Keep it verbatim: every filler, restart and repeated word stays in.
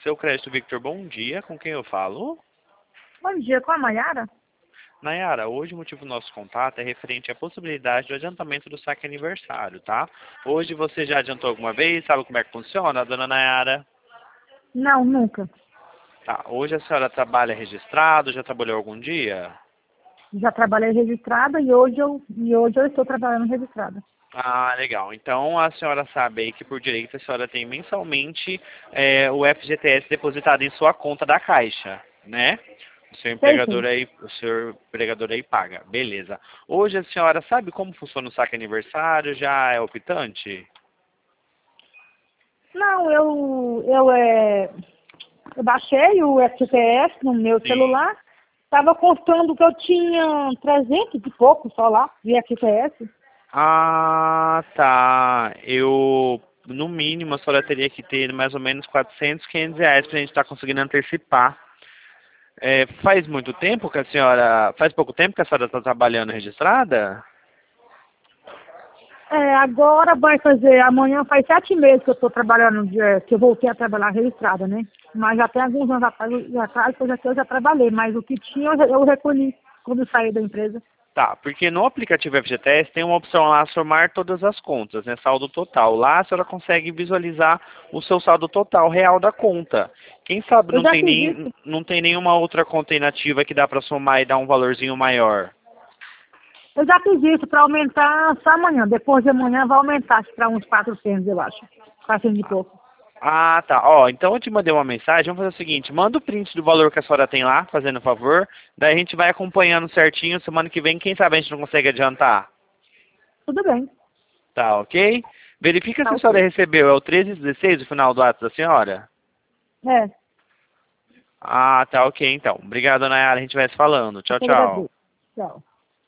Seu Crédito Victor, bom dia. Com quem eu falo? Bom dia, com a Mayara? Nayara, hoje o motivo do nosso contato é referente à possibilidade do adiantamento do saque aniversário, tá? Hoje você já adiantou alguma vez? Sabe como é que funciona, dona Nayara? Não, nunca. Tá, hoje a senhora trabalha registrado, já trabalhou algum dia? Já trabalhei registrada e hoje eu, e hoje eu estou trabalhando registrada. Ah, legal. Então a senhora sabe aí que por direito a senhora tem mensalmente é, o F G T S depositado em sua conta da Caixa, né? O seu Sei empregador sim. aí, o seu empregador aí paga. Beleza. Hoje a senhora sabe como funciona o saque aniversário? Já é optante? Não, eu, eu, é, eu baixei o F G T S no meu Sim. celular. Estava constando que eu tinha trezentos e pouco só lá de F G T S. Ah, tá. Eu, no mínimo, a senhora teria que ter mais ou menos quatrocentos, quinhentos reais pra gente estar conseguindo antecipar. É, faz muito tempo que a senhora, faz pouco tempo que a senhora está trabalhando registrada? É, agora vai fazer, amanhã faz sete meses que eu estou trabalhando, de- é, que eu voltei a trabalhar registrada, né? Mas já tem alguns anos atrás, atrás que eu já, que eu já trabalhei, mas o que tinha eu, eu recolhi quando eu saí da empresa. Tá, porque no aplicativo F G T S tem uma opção lá, somar todas as contas, né, saldo total. Lá a senhora consegue visualizar o seu saldo total real da conta. Quem sabe Eu não já tem, fiz nem, isso. não tem nenhuma outra conta inativa que dá para somar e dar um valorzinho maior. Eu já fiz isso para aumentar só amanhã. Depois de amanhã vai aumentar para uns quatrocentos, eu acho. quatrocentos e pouco. Ah, tá. Ó, então eu te mandei uma mensagem. Vamos fazer o seguinte: manda o print do valor que a senhora tem lá, fazendo favor. Daí a gente vai acompanhando certinho. Semana que vem, quem sabe a gente não consegue adiantar. Tudo bem. Tá, ok? Verifica se Tá a senhora ok. recebeu. É o treze dezesseis o final do ato da senhora? É, Ah, tá, ok, então. Obrigado, Nayara. A gente vai se falando. eu Tchau, te tchau. agradeço. Tchau.